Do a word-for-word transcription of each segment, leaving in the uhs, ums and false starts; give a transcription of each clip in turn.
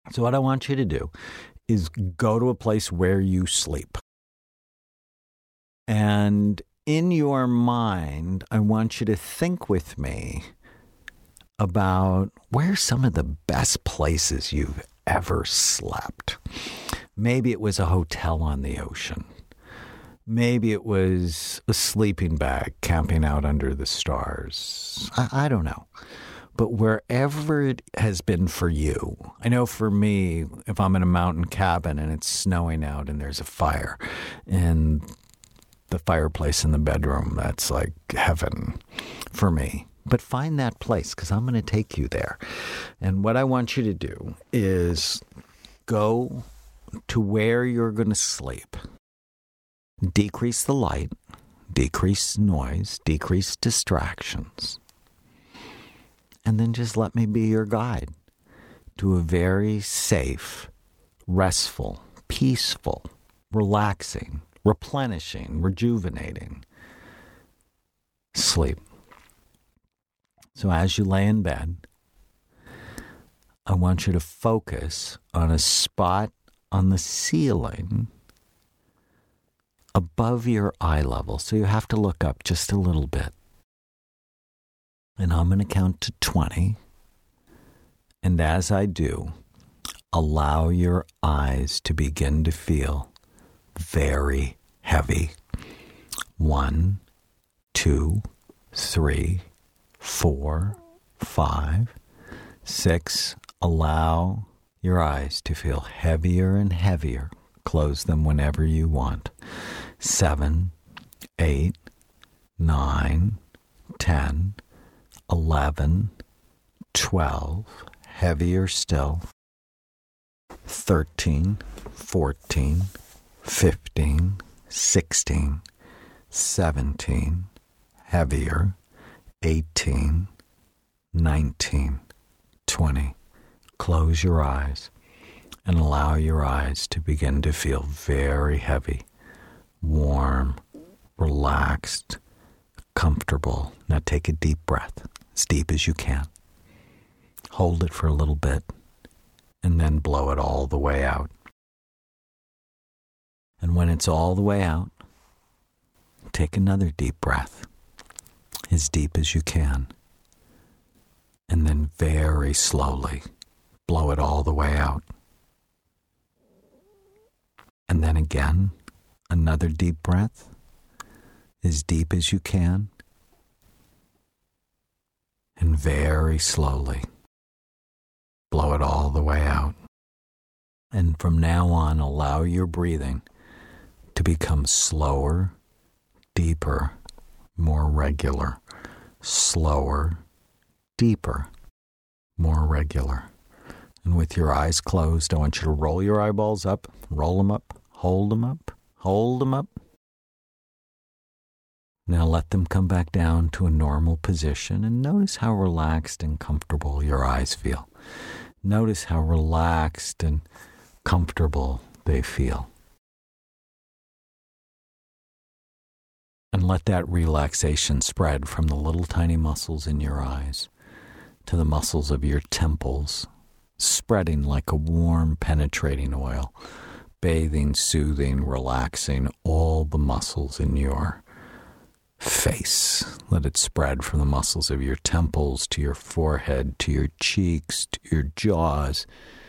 So what I want you to do is go to a place where you sleep. And in your mind, I want you to think with me about where some of the best places you've ever slept. Maybe it was a hotel on the ocean. Maybe it was a sleeping bag camping out under the stars. I, I don't know. But wherever it has been for you, I know for me, if I'm in a mountain cabin and it's snowing out and there's a fire and the fireplace in the bedroom, that's like heaven for me. But find that place because I'm going to take you there. And what I want you to do is go to where you're going to sleep. Decrease the light, decrease noise, decrease distractions. And then just let me be your guide to a very safe, restful, peaceful, relaxing, replenishing, rejuvenating sleep. So as you lay in bed, I want you to focus on a spot on the ceiling above your eye level. So you have to look up just a little bit. And I'm going to count to twenty. And as I do, allow your eyes to begin to feel very heavy. One, two, three, four, five, six. Allow your eyes to feel heavier and heavier. Close them whenever you want. Seven, eight, nine, ten, eleven, twelve, heavier still. Thirteen, fourteen, fifteen, sixteen, seventeen, heavier. Eighteen, nineteen, twenty. Close your eyes and allow your eyes to begin to feel very heavy, warm, relaxed, comfortable. Now take a deep breath, as deep as you can. Hold it for a little bit and then blow it all the way out. And when it's all the way out, take another deep breath, as deep as you can. And then very slowly blow it all the way out. And then again, another deep breath, as deep as you can. And very slowly blow it all the way out. And from now on, allow your breathing to become slower, deeper, more regular. Slower, deeper, more regular. And with your eyes closed, I want you to roll your eyeballs up, roll them up, hold them up, hold them up. Now let them come back down to a normal position and notice how relaxed and comfortable your eyes feel. Notice how relaxed and comfortable they feel. And let that relaxation spread from the little tiny muscles in your eyes to the muscles of your temples, spreading like a warm, penetrating oil, bathing, soothing, relaxing all the muscles in your face. Let it spread from the muscles of your temples to your forehead, to your cheeks, to your jaws,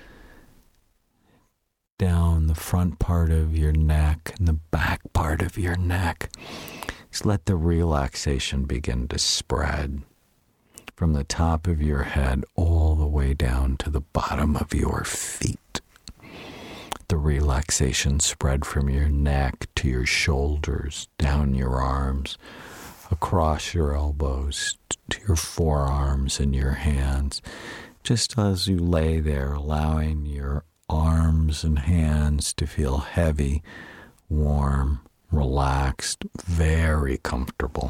down the front part of your neck and the back part of your neck. Just let the relaxation begin to spread from the top of your head all the way down to the bottom of your feet. The relaxation spread from your neck to your shoulders, down your arms, across your elbows, to your forearms and your hands. Just as you lay there, allowing your arms and hands to feel heavy, warm, relaxed, very comfortable.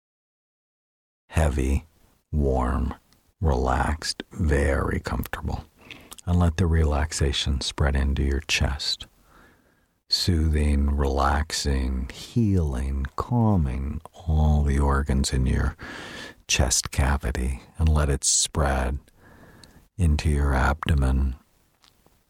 Heavy, warm, relaxed, very comfortable. And let the relaxation spread into your chest. Soothing, relaxing, healing, calming all the organs in your chest cavity. And let it spread into your abdomen,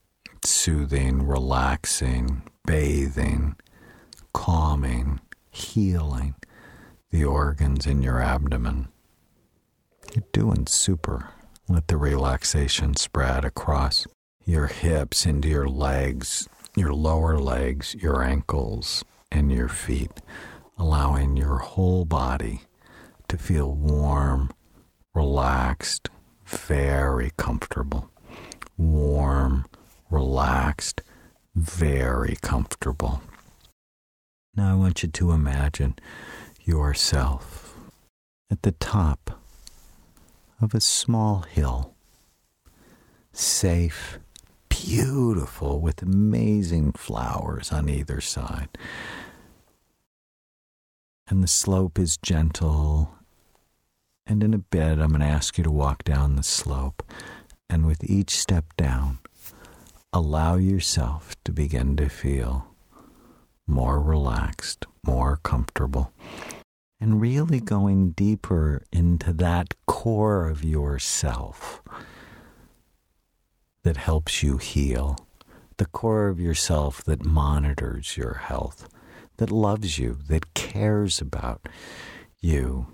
soothing, relaxing, bathing, calming, healing the organs in your abdomen. You're doing super. Let the relaxation spread across your hips, into your legs, your lower legs, your ankles, and your feet, allowing your whole body to feel warm, relaxed, very comfortable. Warm, relaxed, very comfortable. Now I want you to imagine yourself at the top of a small hill, safe, beautiful, with amazing flowers on either side. And the slope is gentle. And in a bit, I'm going to ask you to walk down the slope. And with each step down, allow yourself to begin to feel more relaxed, more comfortable, and really going deeper into that core of yourself that helps you heal, the core of yourself that monitors your health, that loves you, that cares about you.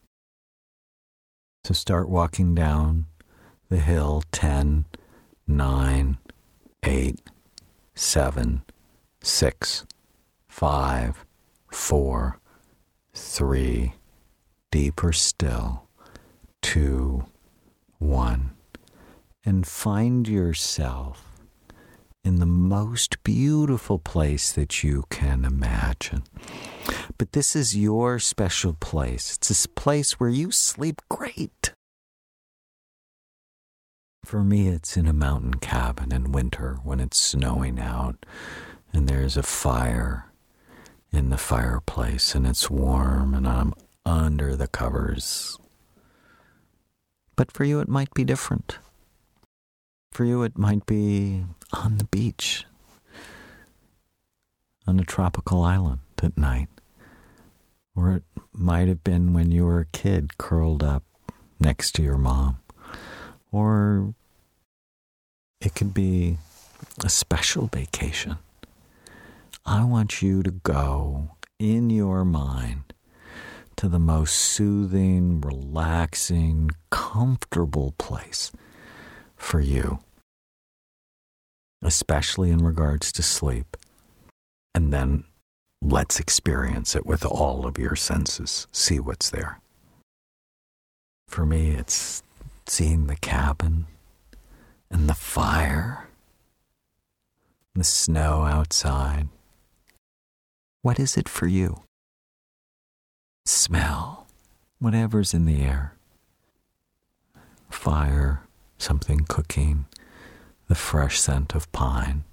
So start walking down the hill. Ten, nine, eight, seven, six, five, four, three, deeper still, two, one, and find yourself in the most beautiful place that you can imagine. But this is your special place. It's this place where you sleep great. For me, it's in a mountain cabin in winter when it's snowing out and there's a fire in the fireplace and it's warm and I'm under the covers. But for you, it might be different. For you, it might be on the beach, on a tropical island at night. Or it might have been when you were a kid curled up next to your mom. Or it could be a special vacation. I want you to go in your mind to the most soothing, relaxing, comfortable place for you, especially in regards to sleep. And then let's experience it with all of your senses. See what's there. For me, it's seeing the cabin and the fire, the snow outside. What is it for you? Smell, whatever's in the air. Fire, something cooking, the fresh scent of pine.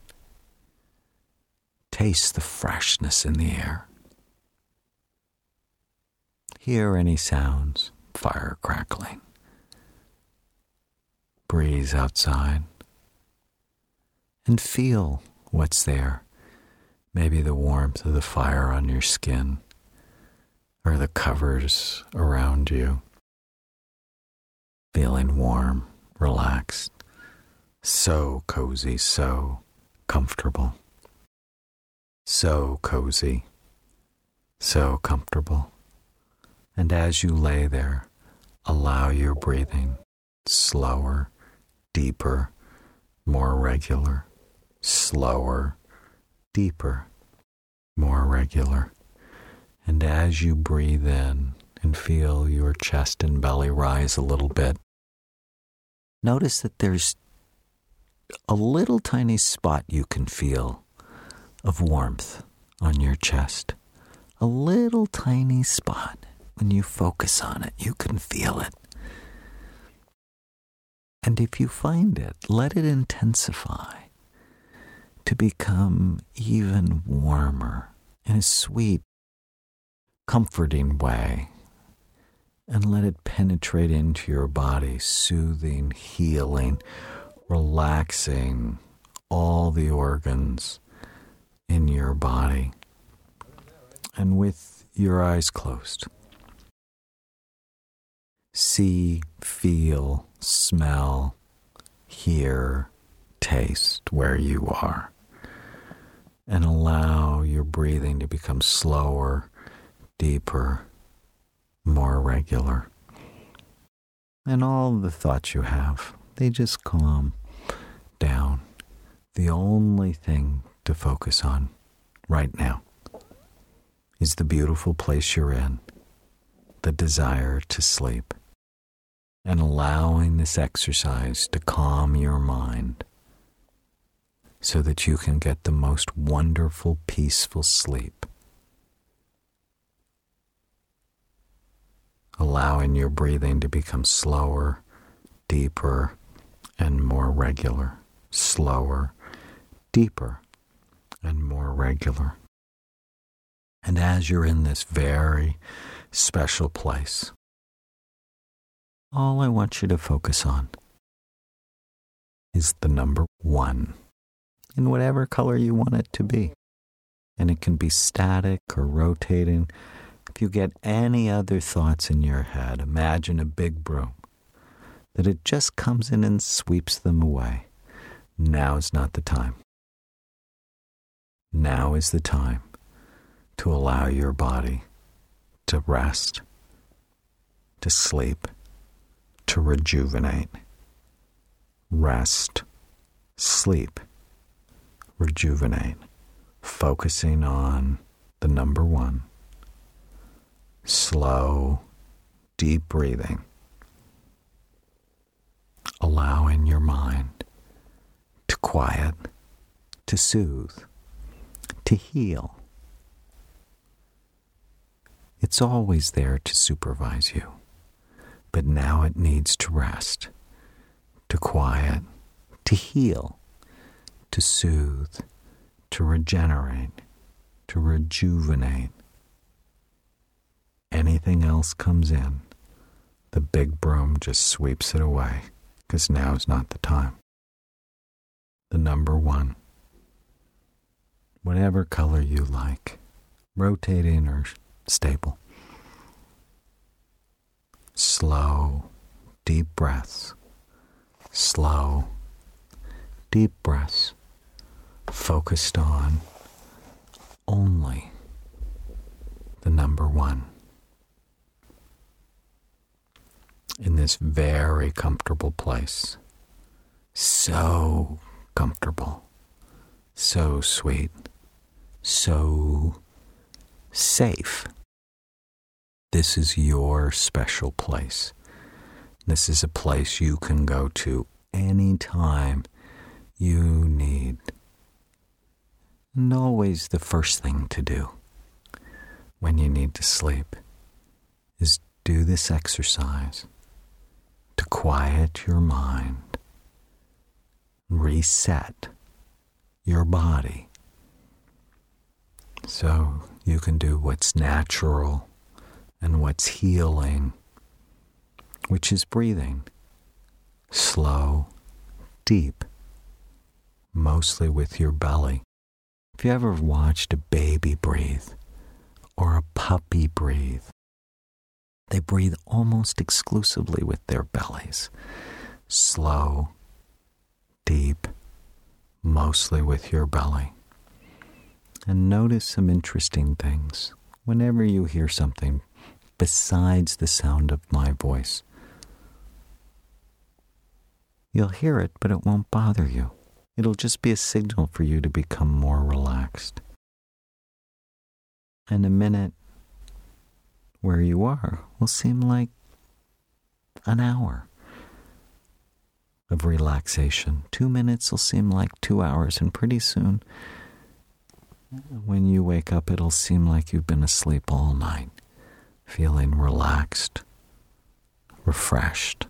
Taste the freshness in the air. Hear any sounds, fire crackling, breeze outside, and feel what's there. Maybe the warmth of the fire on your skin or the covers around you. Feeling warm, relaxed, so cozy, so comfortable. So cozy, so comfortable. And as you lay there, allow your breathing slower, deeper, more regular, slower, deeper, more regular. And as you breathe in and feel your chest and belly rise a little bit, notice that there's a little tiny spot you can feel of warmth on your chest. A little tiny spot. When you focus on it, you can feel it. And if you find it, let it intensify to become even warmer in a sweet, comforting way. And let it penetrate into your body, soothing, healing, relaxing all the organs in your body. And with your eyes closed, see, feel, smell, hear, taste where you are. And allow your breathing to become slower, deeper, more regular. And all the thoughts you have, they just calm down. The only thing to focus on right now is the beautiful place you're in, the desire to sleep, and allowing this exercise to calm your mind so that you can get the most wonderful, peaceful sleep. Allowing your breathing to become slower, deeper, and more regular. Slower, deeper, and more regular. And as you're in this very special place, all I want you to focus on is the number one, in whatever color you want it to be. And it can be static or rotating. If you get any other thoughts in your head, imagine a big broom, that it just comes in and sweeps them away. Now is not the time. Now is the time to allow your body to rest, to sleep, to rejuvenate. Rest, sleep, rejuvenate, focusing on the number one. Slow, deep breathing, allowing your mind to quiet, to soothe, to heal. It's always there to supervise you, but now it needs to rest, to quiet, to heal, to soothe, to regenerate, to rejuvenate. Anything else comes in, the big broom just sweeps it away, because now is not the time. The number one, whatever color you like, rotating or stable. Slow, deep breaths. Slow, deep breaths. Focused on only the number one. In this very comfortable place. So comfortable. So sweet. So safe. This is your special place. This is a place you can go to anytime you need. And always the first thing to do when you need to sleep is do this exercise to quiet your mind, reset your body so you can do what's natural and what's healing, which is breathing slow, deep, mostly with your belly. If you ever watched a baby breathe or a puppy breathe, they breathe almost exclusively with their bellies. Slow, deep, mostly with your belly. And notice some interesting things. Whenever you hear something besides the sound of my voice, you'll hear it, but it won't bother you. It'll just be a signal for you to become more relaxed. And a minute where you are will seem like an hour of relaxation. Two minutes will seem like two hours, and pretty soon, when you wake up, it'll seem like you've been asleep all night, feeling relaxed, refreshed,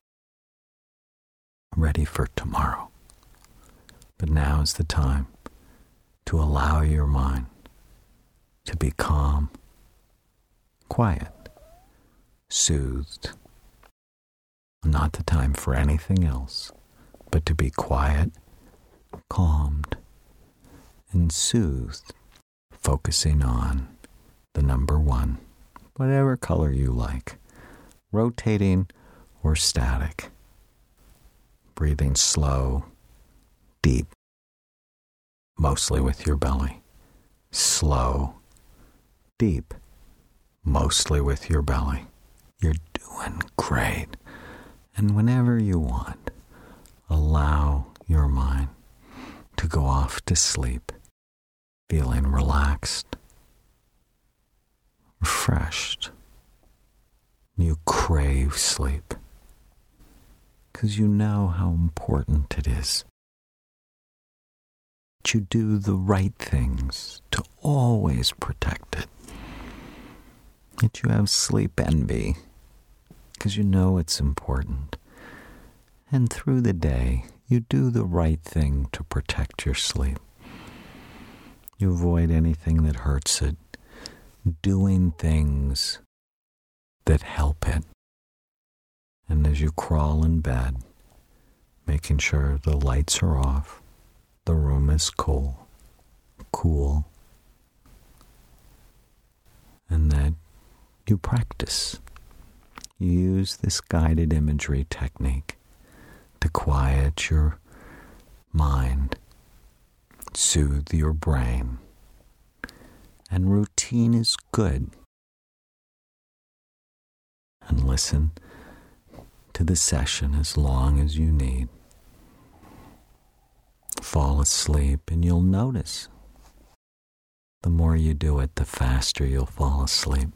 ready for tomorrow. But now is the time to allow your mind to be calm, quiet, soothed. Not the time for anything else, but to be quiet, calmed, and soothed, focusing on the number one, whatever color you like, rotating or static, breathing slow, deep, mostly with your belly. Slow, deep, mostly with your belly. You're doing great. And whenever you want, allow your mind to go off to sleep, feeling relaxed, refreshed. You crave sleep because you know how important it is that you do the right things to always protect it. That you have sleep envy because you know it's important. And through the day, you do the right thing to protect your sleep. You avoid anything that hurts it, doing things that help it. And as you crawl in bed, making sure the lights are off, the room is cool, cool, and that you practice. You use this guided imagery technique to quiet your mind, soothe your brain. And routine is good. And listen to the session as long as you need. Fall asleep and you'll notice. The more you do it, the faster you'll fall asleep.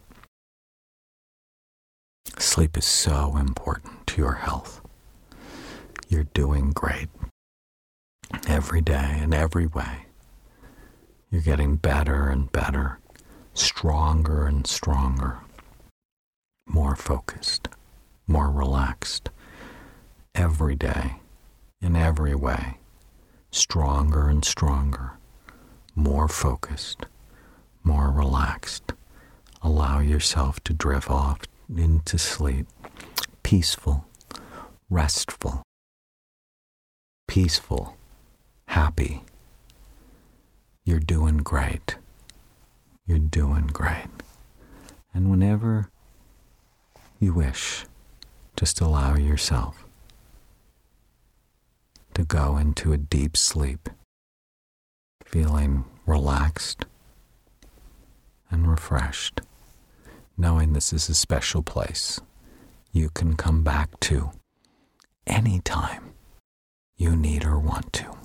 Sleep is so important to your health. You're doing great. Every day in every way. You're getting better and better, stronger and stronger, more focused, more relaxed. Every day, in every way, stronger and stronger, more focused, more relaxed. Allow yourself to drift off into sleep, peaceful, restful, peaceful, happy. You're doing great. You're doing great. And whenever you wish, just allow yourself to go into a deep sleep, feeling relaxed and refreshed, knowing this is a special place you can come back to anytime you need or want to.